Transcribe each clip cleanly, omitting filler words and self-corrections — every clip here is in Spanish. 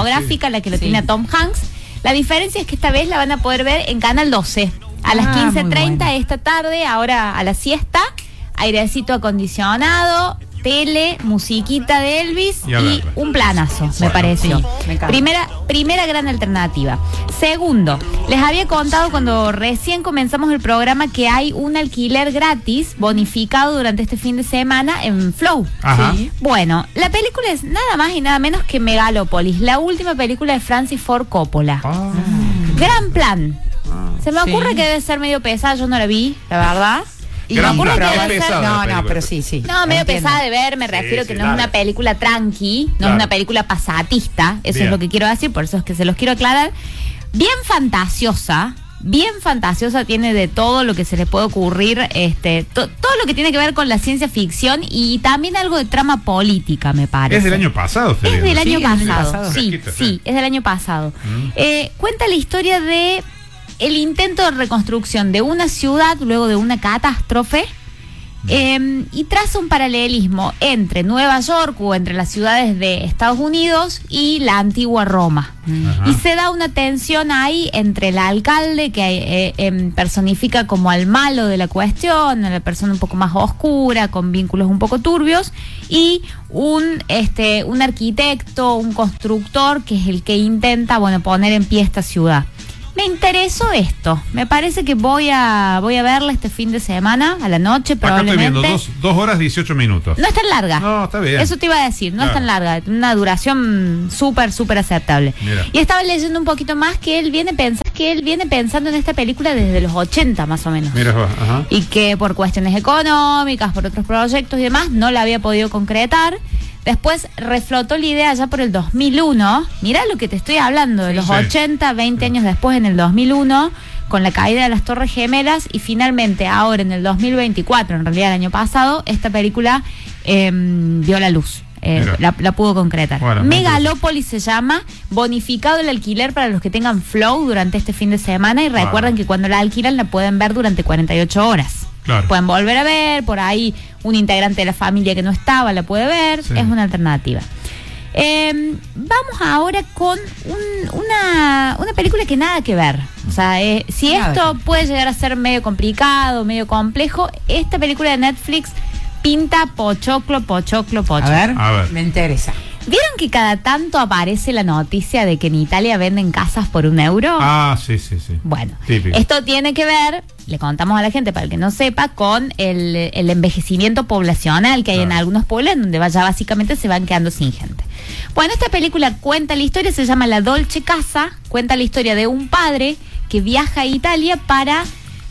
biográfica, la que lo tiene a Tom Hanks. La diferencia es que esta vez la van a poder ver en Canal 12 a las 15:30 esta tarde, ahora a la siesta, airecito acondicionado, tele, musiquita de Elvis y un planazo, me pareció. Sí, me encanta. Primera gran alternativa. Segundo, les había contado cuando recién comenzamos el programa que hay un alquiler gratis bonificado durante este fin de semana en Flow. ¿Sí? Bueno, la película es nada más y nada menos que Megalópolis, la última película de Francis Ford Coppola. Gran plan. Se me ocurre que debe ser medio pesada, yo no la vi, la verdad. Y me ocurre que debe ser... No, pero sí. No, medio pesada de ver, me refiero que no es una película tranqui, no es una película pasatista, eso es lo que quiero decir, por eso es que se los quiero aclarar. Bien fantasiosa, tiene de todo lo que se le puede ocurrir, todo lo que tiene que ver con la ciencia ficción y también algo de trama política, me parece. ¿Es del año pasado? Es del año pasado, sí, es del año pasado. Cuenta la historia de el intento de reconstrucción de una ciudad luego de una catástrofe y traza un paralelismo entre Nueva York o entre las ciudades de Estados Unidos y la antigua Roma. Y se da una tensión ahí entre el alcalde que personifica como al malo de la cuestión, a la persona un poco más oscura, con vínculos un poco turbios, y un arquitecto, un constructor que es el que intenta poner en pie esta ciudad. Me interesó esto. Me parece que voy a verla este fin de semana, a la noche, probablemente. Acá estoy viendo 2 horas 18 minutos. No es tan larga. No, está bien. Eso te iba a decir, no es tan larga. Una duración súper aceptable. Mira. Y estaba leyendo un poquito más que él viene pensando en esta película desde los 80 más o menos. Mira, y que por cuestiones económicas, por otros proyectos y demás, no la había podido concretar. Después reflotó la idea ya por el 2001. Mirá lo que te estoy hablando, de los 80, 20 años después, en el 2001, con la caída de las Torres Gemelas, y finalmente ahora en el 2024, en realidad el año pasado, esta película vio la luz. La pudo concretar. Bueno, Megalópolis se llama, bonificado el alquiler para los que tengan Flow durante este fin de semana, y recuerden que cuando la alquilan la pueden ver durante 48 horas. Claro. Pueden volver a ver, por ahí un integrante de la familia que no estaba la puede ver, es una alternativa. Vamos ahora con una película que nada que ver. O sea, si esto puede llegar a ser medio complicado, medio complejo, esta película de Netflix pinta pochoclo. A ver, me interesa. ¿Vieron que cada tanto aparece la noticia de que en Italia venden casas por €1? Sí. Bueno, típico. Esto tiene que ver, le contamos a la gente para el que no sepa, con el envejecimiento poblacional que hay en algunos pueblos, donde ya básicamente se van quedando sin gente. Bueno, esta película cuenta la historia, se llama La Dolce Casa, cuenta la historia de un padre que viaja a Italia para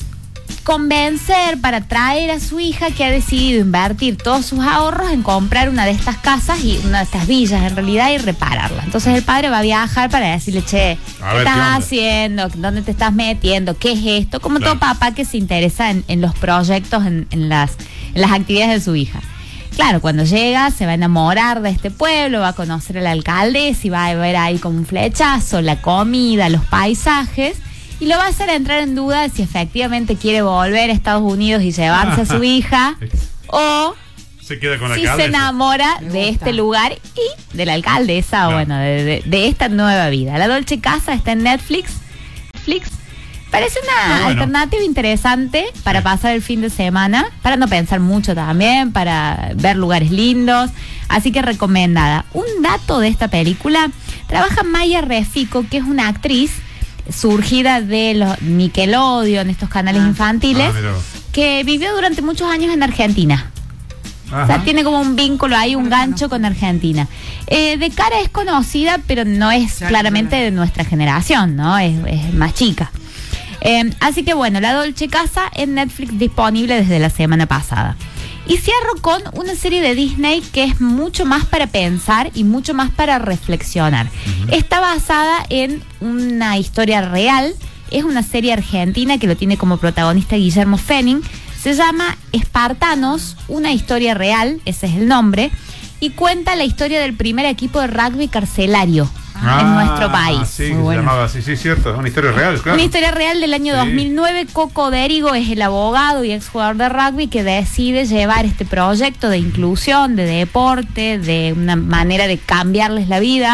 para traer a su hija, que ha decidido invertir todos sus ahorros en comprar una de estas casas, y una de estas villas en realidad, y repararla. Entonces el padre va a viajar para decirle, che, ¿qué estás haciendo? ¿Dónde te estás metiendo? ¿Qué es esto? Como todo papá que se interesa en los proyectos, en las actividades de su hija. Claro, cuando llega se va a enamorar de este pueblo, va a conocer a la alcaldesa y va a ver ahí como un flechazo, la comida, los paisajes, y lo va a hacer entrar en duda de si efectivamente quiere volver a Estados Unidos y llevarse a su hija, o se queda con la si se enamora de este lugar y de la alcaldesa, de esta nueva vida. La Dolce Casa está en Netflix. Parece una alternativa interesante para pasar el fin de semana, para no pensar mucho también, para ver lugares lindos, así que recomendada. Un dato de esta película: trabaja Maya Refico, que es una actriz surgida de los Nickelodeon, estos canales infantiles, que vivió durante muchos años en Argentina. O sea, tiene como un vínculo ahí, un gancho con Argentina. De cara es conocida, pero no es claramente de nuestra generación, ¿no? Es más chica. Así que bueno, La Dolce Casa en Netflix, disponible desde la semana pasada. Y cierro con una serie de Disney que es mucho más para pensar y mucho más para reflexionar. Está basada en una historia real. Es una serie argentina que lo tiene como protagonista Guillermo Fenning. Se llama Espartanos, una historia real, ese es el nombre, y cuenta la historia del primer equipo de rugby carcelario en nuestro país. Sí, se llamaba así, sí, cierto, es una historia real, claro. Una historia real del año 2009. Coco Dérigo es el abogado y exjugador de rugby que decide llevar este proyecto de inclusión, de deporte, de una manera de cambiarles la vida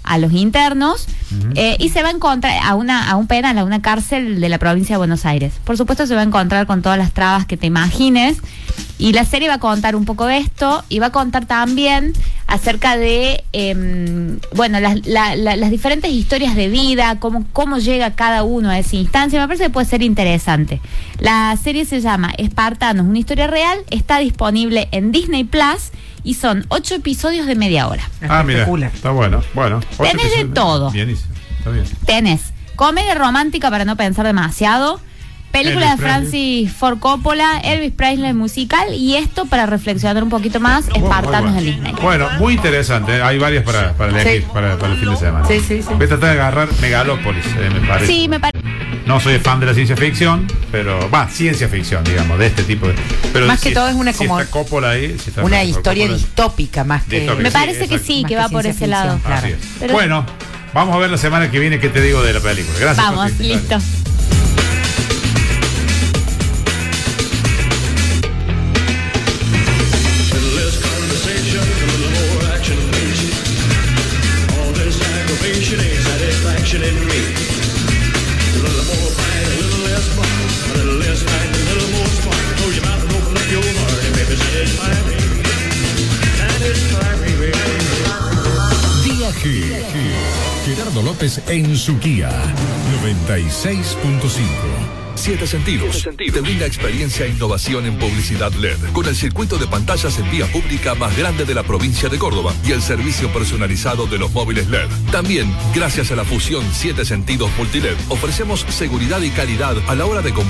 a los internos y se va a encontrar a un penal, a una cárcel de la provincia de Buenos Aires. Por supuesto se va a encontrar con todas las trabas que te imagines, y la serie va a contar un poco de esto y va a contar también acerca de las diferentes historias de vida, cómo llega cada uno a esa instancia. Me parece que puede ser interesante. La serie se llama Espartanos, una historia real, está disponible en Disney Plus y son 8 episodios de media hora. Mira, está bueno. Tenés de todo. Bienísimo, está bien. Tenés comedia romántica para no pensar demasiado, película de Francis Ford Coppola, Elvis Presley musical, y esto para reflexionar un poquito más, Espartanos de Disney. Bueno, muy interesante. Hay varias para elegir para el fin de semana. Sí. Voy a tratar de agarrar Megalópolis, me parece. Sí, me parece. No soy fan de la ciencia ficción, pero ciencia ficción, digamos, de este tipo de. Pero más que todo es una como está Coppola ahí, una historia distópica más que. Me parece que sí, que va por ese lado. Claro. Así es. Pero bueno, vamos a ver la semana que viene qué te digo de la película. Gracias. Vamos, listo. Gerardo López en su Kia 96.5. 7 Sentidos te brinda experiencia e innovación en publicidad LED, con el circuito de pantallas en vía pública más grande de la provincia de Córdoba y el servicio personalizado de los móviles LED. También, gracias a la fusión 7 Sentidos Multiled, ofrecemos seguridad y calidad a la hora de comprar